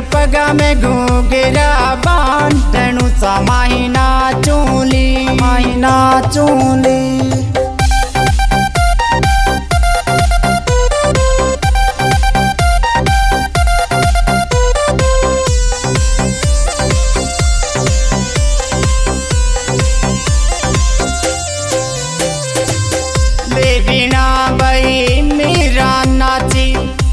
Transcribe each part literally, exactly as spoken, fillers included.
पगा में घूंघरा बांध रेणुचा माही नाचूली माही नाचूली। ले वीणा बाई मीरा नाची,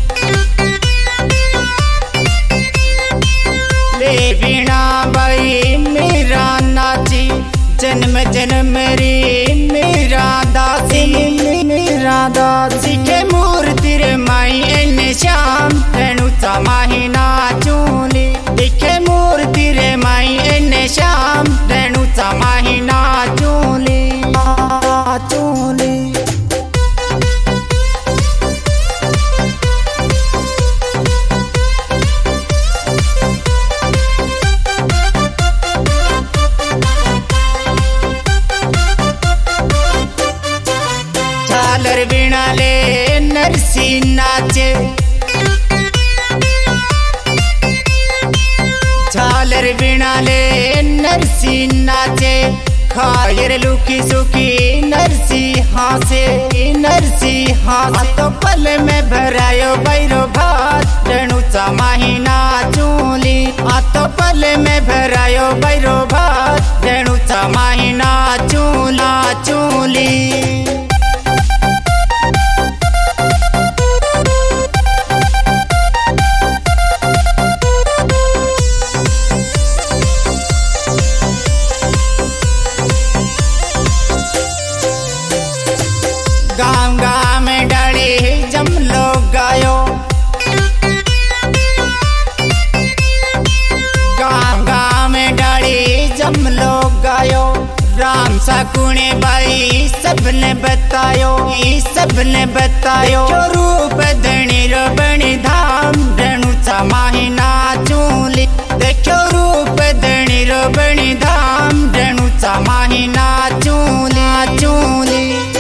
ले वीणा बाई मीरा नाची, जन्म जन्म री मीरा दासी मीरा दासी के मूर्ति रे माई एने श्याम रेणुचा माही नाचूली। दिखे मूर्ति रे माई एने श्याम रेणुचा माही नाचूली नाचूली। झालर वीणा ले नरसी नाचे, झालर वीणा ले नरसी नाचे, खायर लुकी सुखी नरसी हासे नरसी हासे। तो पल में भरायो बैरो भात रेणुचा माही नाचूली। आ तो पल में भरायो बैरो भात रेणुचा माही नाचूली नाचूली। गाँव गाँव में डाली जम लोग गायो, गाँव गाँव में डाली जम लोग गायो। राम सकुने बाई सबने बतायो सबने बतायो। रूप धनी रो बणी धाम रेणुचा माही नाचूली। देखो रूप धनी रो बणी धाम रेणुचा माही नाचूली नाचूली।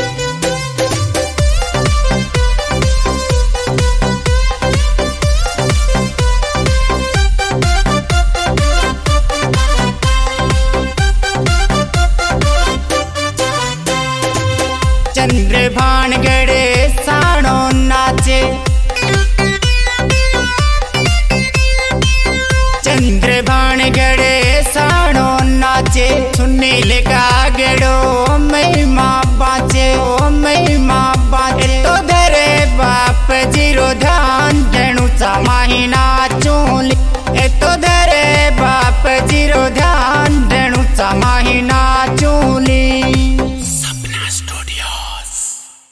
चंद्र भान गड़े साणो नाचे, चंद्र भान गड़े साणो नाचे। सुनील का गड़ो महिमा बाचे महिमा बाचे। तो धरे बाप जीरो ध्यान रेणुचा माही नाचूली। ए तो धरे बाप जीरो ध्यान रेणुचा माही नाचूली।